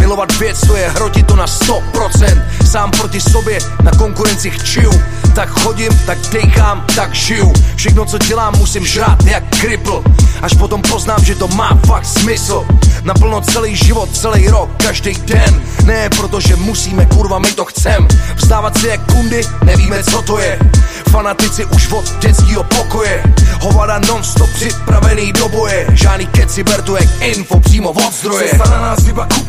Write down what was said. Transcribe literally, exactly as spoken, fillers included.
milovat věc, to je hrotit to na sto procent. Sám proti sobě, na konkurenci chčiju. Tak chodím, tak dejchám, tak žiju. Všechno, co dělám, musím žrát jak kripl. Až potom poznám, že to má fakt smysl. Naplno celý život, celý rok, každý den. Ne protože musíme, kurva, my to chcem. Vstávat si jak kundy, nevíme, co to je. Fanatici už od dětskýho pokoje. Hovada non-stop připravený do boje. Žádný keci, ber to jak info přímo od zdroje. Cesta na nás iba kúka